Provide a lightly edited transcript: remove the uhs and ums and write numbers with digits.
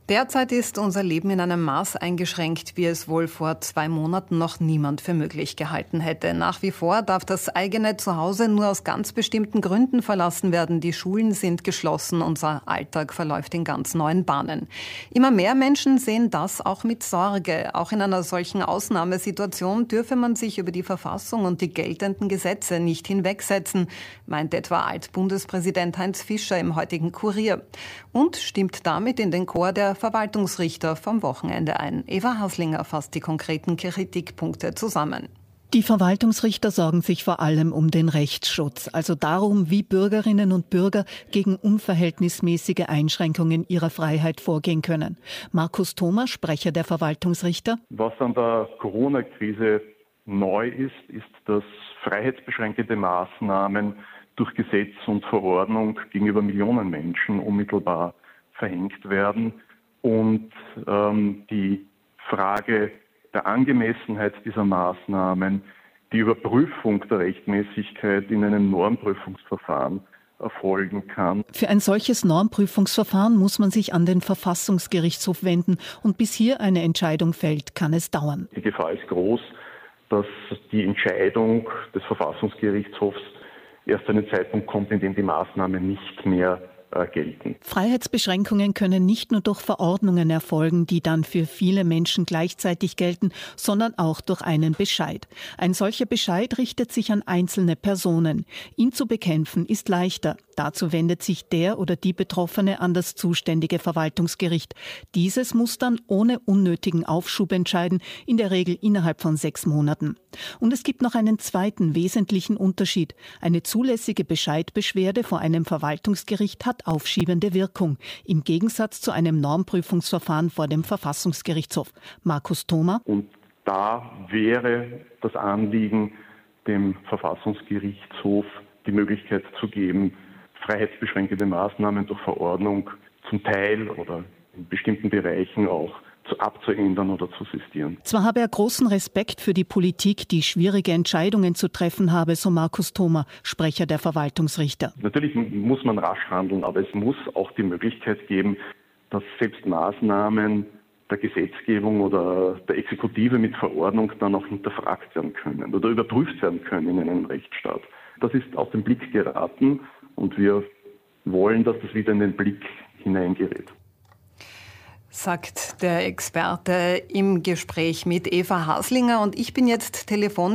Derzeit ist unser Leben in einem Maß eingeschränkt, wie es wohl vor 2 Monaten noch niemand für möglich gehalten hätte. Nach wie vor darf das eigene Zuhause nur aus ganz bestimmten Gründen verlassen werden. Die Schulen sind geschlossen, unser Alltag verläuft in ganz neuen Bahnen. Immer mehr Menschen sehen das auch mit Sorge. Auch in einer solchen Ausnahmesituation dürfe man sich über die Verfassung und die geltenden Gesetze nicht hinwegsetzen, meint etwa Altbundespräsident Heinz Fischer im heutigen Kurier. Und stimmt damit in den Chor der Verwaltungsrichter vom Wochenende ein. Eva Haslinger fasst die konkreten Kritikpunkte zusammen. Die Verwaltungsrichter sorgen sich vor allem um den Rechtsschutz, also darum, wie Bürgerinnen und Bürger gegen unverhältnismäßige Einschränkungen ihrer Freiheit vorgehen können. Markus Thoma, Sprecher der Verwaltungsrichter. Was an der Corona-Krise neu ist, dass freiheitsbeschränkende Maßnahmen durch Gesetz und Verordnung gegenüber Millionen Menschen unmittelbar verhängt werden. Und die Frage der Angemessenheit dieser Maßnahmen, die Überprüfung der Rechtmäßigkeit in einem Normprüfungsverfahren erfolgen kann. Für ein solches Normprüfungsverfahren muss man sich an den Verfassungsgerichtshof wenden. Und bis hier eine Entscheidung fällt, kann es dauern. Die Gefahr ist groß, dass die Entscheidung des Verfassungsgerichtshofs erst an einen Zeitpunkt kommt, in dem die Maßnahmen nicht mehr gelten. Freiheitsbeschränkungen können nicht nur durch Verordnungen erfolgen, die dann für viele Menschen gleichzeitig gelten, sondern auch durch einen Bescheid. Ein solcher Bescheid richtet sich an einzelne Personen. Ihn zu bekämpfen ist leichter. Dazu wendet sich der oder die Betroffene an das zuständige Verwaltungsgericht. Dieses muss dann ohne unnötigen Aufschub entscheiden, in der Regel innerhalb von 6 Monaten. Und es gibt noch einen zweiten wesentlichen Unterschied. Eine zulässige Bescheidbeschwerde vor einem Verwaltungsgericht hat aufschiebende Wirkung, im Gegensatz zu einem Normprüfungsverfahren vor dem Verfassungsgerichtshof. Markus Thoma. Und da wäre das Anliegen, dem Verfassungsgerichtshof die Möglichkeit zu geben, freiheitsbeschränkende Maßnahmen durch Verordnung zum Teil oder in bestimmten Bereichen auch abzuändern oder zu sistieren. Zwar habe er großen Respekt für die Politik, die schwierige Entscheidungen zu treffen habe, so Markus Thoma, Sprecher der Verwaltungsrichter. Natürlich muss man rasch handeln, aber es muss auch die Möglichkeit geben, dass selbst Maßnahmen der Gesetzgebung oder der Exekutive mit Verordnung dann auch hinterfragt werden können oder überprüft werden können in einem Rechtsstaat. Das ist aus dem Blick geraten und wir wollen, dass das wieder in den Blick hineingerät. Sagt der Experte im Gespräch mit Eva Haslinger. Und ich bin jetzt telefonisch